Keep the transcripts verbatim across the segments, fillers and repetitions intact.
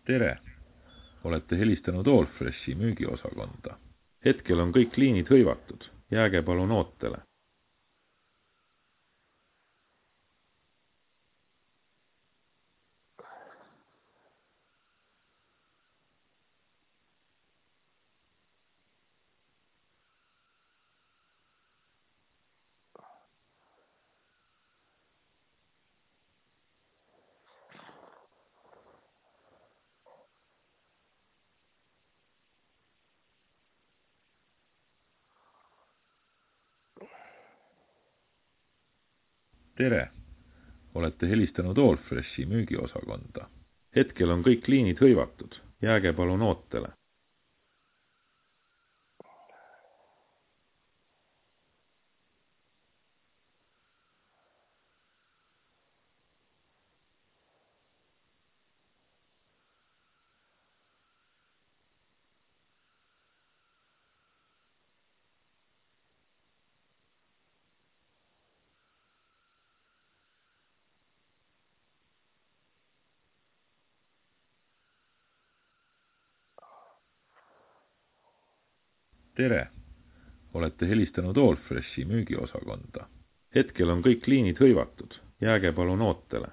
Tere! Olete helistanud Allfreshi müügiosakonda. Hetkel on kõik liinid hõivatud. Jääge palun ootele. Tere! Olete helistanud Allfreshi müügiosakonda. Hetkel on kõik liinid hõivatud. Jääge palun ootele. Tere! Olete helistanud Allfreshi müügiosakonda. Hetkel on kõik liinid hõivatud. Jääge palun ootele.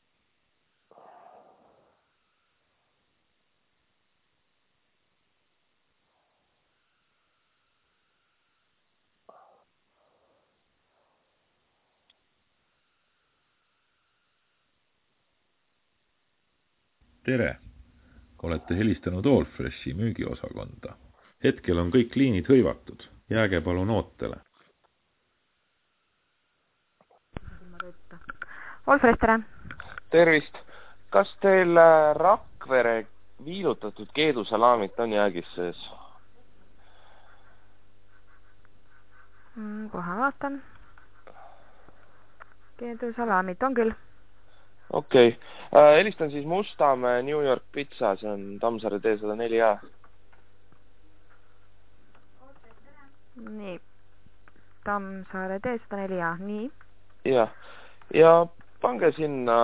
Tere! Olete helistanud Allfreshi müügiosakonda. Hetkel on kõik liinid hõivatud. Jääge palun ootele. Allfresh, tere! Tervist! Kas teil Rakvere viilutatud keedusalaamit on jäägis sees? Kohe vaatan. Keedusalaamit on küll. Okei. Okay. Helistan siis Mustamäe New York Pizza, see on Tammsaare tee sada neli A. Nii. Tammsaare tee sada neli A, nii. Ja, ja pange sinna,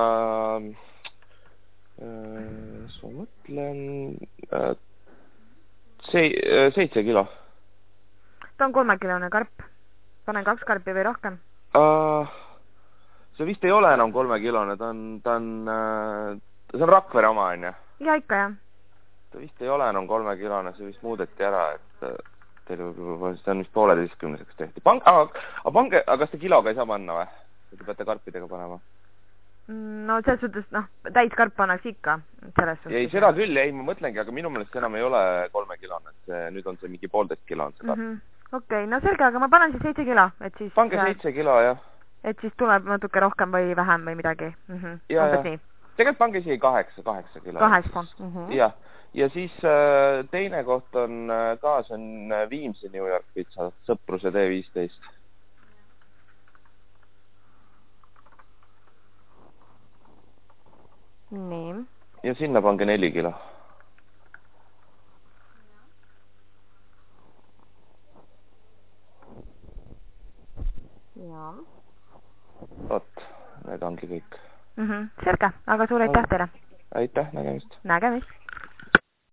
äh, ma mõtlen, äh, see, äh, seitse kilo. Ta on kolmekilone karp. Panen kaks karpi või rohkem? Uh, see vist ei ole enam kolmekilone, ta on, ta on, äh, see on Rakvere oma, on ja? Ja, ikka, jah. Ta vist ei ole enam kolmekilone, see vist muudeti ära, et teil võib-olla see on vist pooleteistkümneseks tehti. Pange, aga, aga pange, aga kas te kiloga ei saa panna või? Te peate karpidega panema? No, selles suhtes, noh, täiskarp pannaks ikka. Ei, seda küll, ei, ma mõtlengi, aga minu meelest see enam ei ole kolmekilone, et see, nüüd on see mingi poolteist kilo on see karp. Mm -hmm. Okei, okay, no selge, aga ma panen siis seitse kilo, et siis... Pange seitse kilo, jah. Et siis tuleb natuke rohkem või vähem või midagi. Mm -hmm. Ja, ja. Tegelikult pange isegi kaheksa, kaheksa kilo. Kaheksa. Mm -hmm. Ja, ja siis äh, teine koht on ka, see on Viimsi New York Pizza, Sõpruse tee viisteist. Nii. Ja sinna pange neli kilo. Ja. Vot, need ongi kõik. Mm -hmm. Selge, aga suur aitäh teile. Aitäh, nägemist. Nägemist.